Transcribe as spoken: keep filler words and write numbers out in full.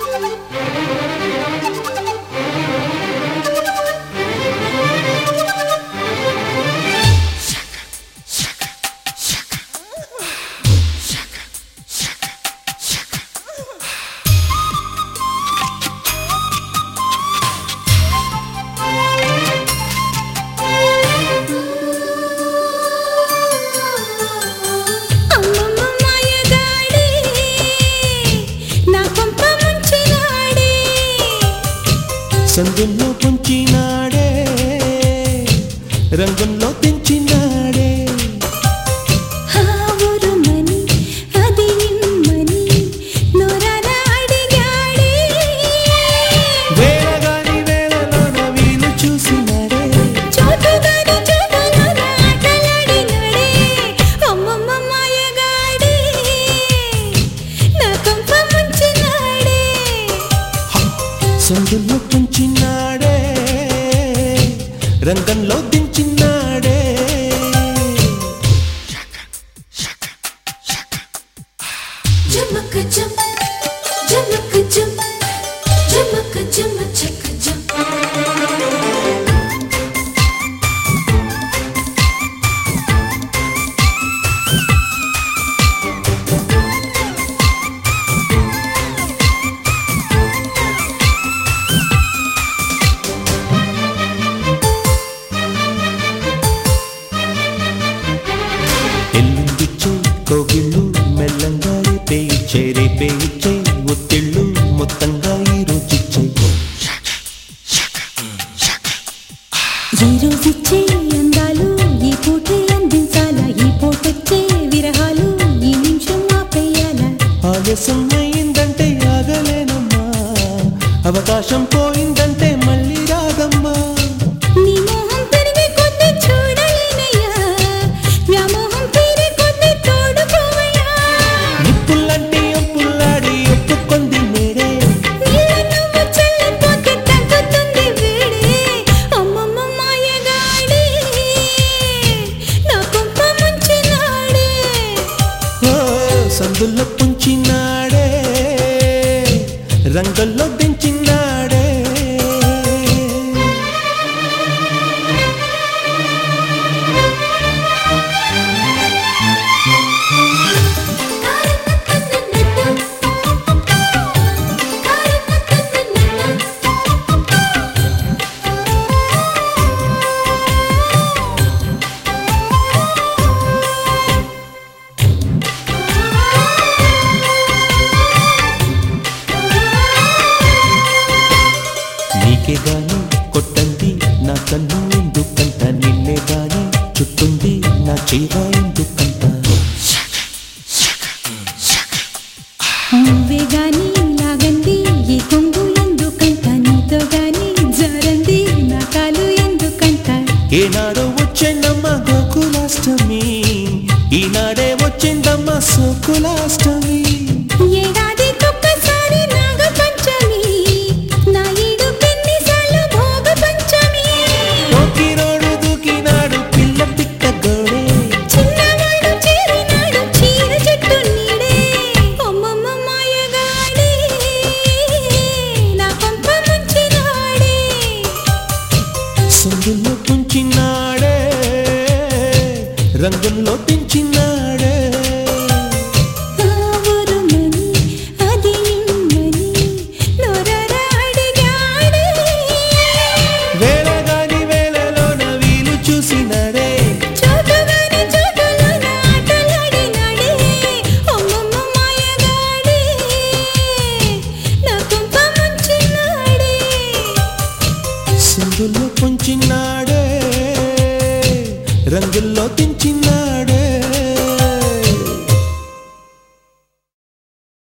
సందుల్లో పుంచినాడే రంగంలో తెంచినాడే హావురుమని అది ఇమ్మని నోరాన అడిగాడే వేళగాని వేళలోన వీలు చూసినాడే చోటుగాని చోటులోన ఆటలాడినాడే అమ్మమ్మ మాయగాడే నా కొంప ముంచినాడే సందుల్లో పుంచినాడే రంగంలో దించినాడే జమక జమ జమక జమ జమక జమ చక జమ ఎల్లుండిచ్చే కోగిళ్ళు మెల్లంగా రేపేయిచ్చే రేపేయిచ్చే ఒత్తిళ్ళు మొత్తంగా ఈ రోజుచ్చే ఈ రోజుచ్చే అందాలు ఈ పూటే అందించాలా ఈ పూటొచ్చే విరహాలు ఈ నిమిషం ఆపేయాలా ఆలస్యం అయిందంటే ఆగలేనమ్మా అవకాశం పోయిందంటే మళ్ళీ రాదమ్మా నీ మోహం పెరిగే కొద్దీ చూడలేనయ్యా వ్యామోహం తీరే కొద్దీ తోడుకోవయ్యా నిప్పుల్లంటే ఒప్పుల్లాడి ఒప్పుకొంది నేడే నీళ్ళ నువ్వు చల్లిపోతే తగ్గుతుంది వేడే అమ్మమ్మ మాయగాడే నా కొంప ముంచినాడే ఓ సందుల్లో పుంచినాడే రంగంలో దించినాడే నీకే గాని కొట్టంది నా కన్ను ఎందుకంట నిన్నే గాని చుట్టుంది నా చీర ఎందుకంట నువ్వే గాని లాగంది ఈ కొంగు ఎందుకంట నీతో గాని జారంది నా కాలు ఎందుకంట ఏనాడో వచ్చేందమ్మ గోకులాష్టమి ఈనాడే వచ్చిందమ్మ సోకులాష్టమి ఏడాది ఒక్కసారి నాగ పంచమి నా ఈడు పెన్నిసార్లు భోగ పంచమి పోకిరోడు దూకినాడు పిల్ల పిట్ట గోడే చిన్నవాడు చేరినాడు చీర చెట్టు నీడే అమ్మమ్మ మాయగాడే నా కొంప ముంచినాడే సందుల్లో పుంచినాడే రంగంలో దించినాడే హావురుమని అది ఇమ్మని నోరాన అడిగాడే వేళగాని వేళలోన వీలు చూసినాడే చోటుగాని చోటులోన ఆటలాడినాడే అమ్మమ్మ మాయగాడే నా కొంప ముంచినాడే సందుల్లో పుంచినాడే